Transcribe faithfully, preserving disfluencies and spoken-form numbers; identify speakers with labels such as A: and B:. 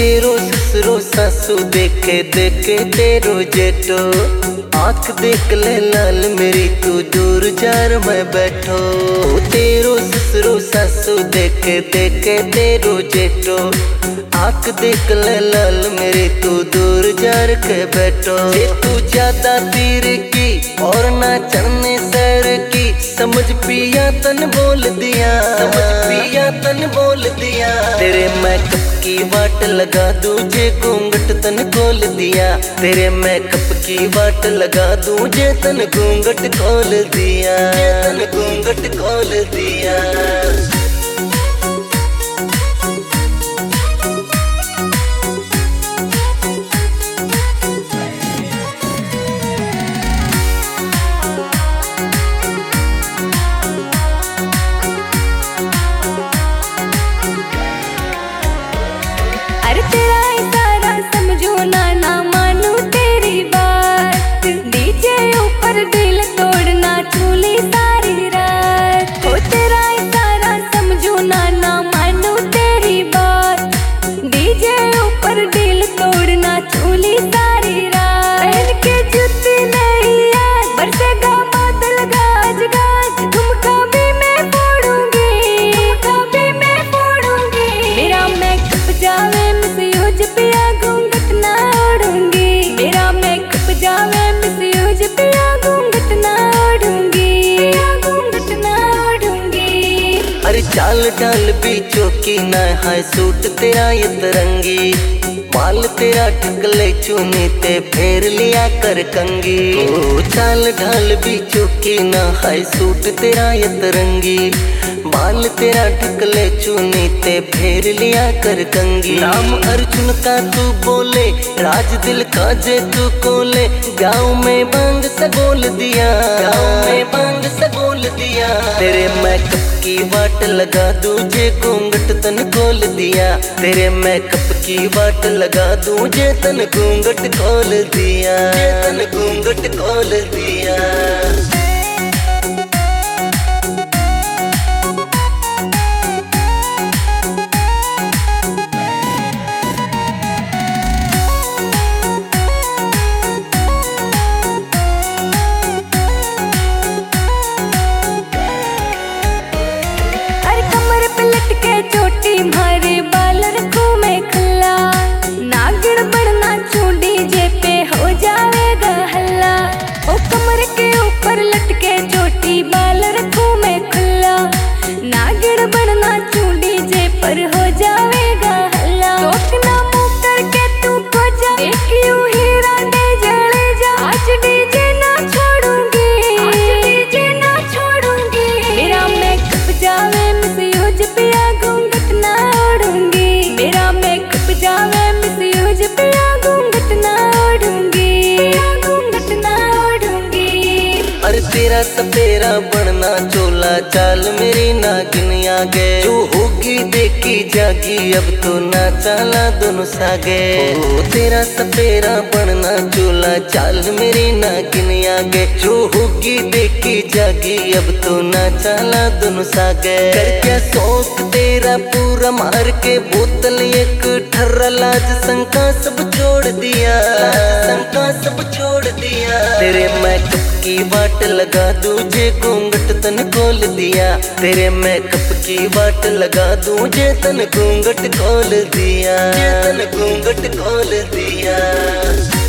A: तेरो ससुरो सासू देखे देखे तेरो जेठो, आँख देख ले लाल मेरी तू दूर जार मैं बैठो। तेरो ससुरो सासू देखे देखे तेरो जेठो, आँख देख ले लाल मेरी तू दूर जार के बैठो। ये तू ज्यादा तीर की और ना चढ़ने सर की, समझ पिया तन बोल दिया, समझ पिया तन बोल दिया। तेरे मैकअप की वाट लगा दूं जे घूंघट तन खोल दिया, तेरे मैकअप की वाट लगा दूं जे तन घूंघट खोल दिया, जे तन घूंघट खोल दिया।
B: अरे तेरा इशारा समझो ना ना मानू तेरी बात, नीचे ऊपर दिल तोड़ना चूली सारी रात। हो तेरा इशारा समझो ना ना मानू तेरी बात, नीचे ऊपर दिल तोड़ना चूली सारी रात। पहन के जूती नहीं याद बरसेगा बादल गाज गाज, झुमका भी मैं फोड़ूंगी, झुमका भी मैं फोड़ूंगी। मेरा मैकअप जावे मिसयूज पिया घूंघट ना ओढ़ूंगी, मेरा मैकअप जावे मिसयूज पिया घूंघट ना ओढ़ूंगी, घूंघट ना ओढ़ूंगी।
A: अरे चाल डाल भी चौकी ना है सूट तेरा ये तरंगी, बाल तेरा टिकले चुनी ते फेर लिया कर कंगी। ओ चाल ढाल भी चौकी ना है सूट तेरा ये तरंगी, बाल तेरा टिकले चुनी ते फेर लिया कर कंगी। नाम अर्जुन का तू बोले, राज दिल का जे तू कोले, गाँव में बांग सगोल दिया, गाँव में बांग सगोल दिया। तेरे मैकअप की वाट लगा दूं जे घूंघट तन खोल दिया, तेरे मैकअप की वाट लगा दूं जे तन घूंघट खोल दिया, जे तन घूंघट खोल दिया।
B: चोटी मारे बाल रखूं मैं खुला, नागिन बढ़ना चूड़ी जे पे हो जाएगा हल्ला। ओ कमर के ऊपर लटके चोटी बाल रखूं मैं खुला, नागिन बढ़ना चूड़ी जे पर हो जाएगा हल्ला। टोकना मुंह करके तू खो जा, एक यूं हीरा दे जले जा, आज डीजे ना छोड़ूंगी, आज डीजे ना छोड़ूंगी। मेरा मैकअप जावे मिसयूज पिया घूंघट ना ओढ़ूंगी, मेरा मैकअप जावे मिसयूज पिया घूंघट ना ओढ़ूंगी, घूंघट ना ओढ़ूंगी।
A: अरे तेरा सपेरा बनना चोला चाल मेरी नागिन आगे, जो होगी देखी जागी अब तो ना चाला दोनों सागे। ओ तेरा सपेरा बनना चोला चाल मेरी नागिन आगे, जो होगी देखी जागी अब तो ना चाला दोनों सागे। कर क्या शौक तेरा पूरा मार के बोतल एक ठर्रा, लाज शंका सब छोड़ दिया, शंका सब छोड़ दिया। तेरे मैकअप की वाट लगा दूं जे घूंघट तन खोल दिया, तेरे मैकअप की वाट लगा दूं जे तन घूंघट खोल दिया, जे तन घूंघट खोल दिया।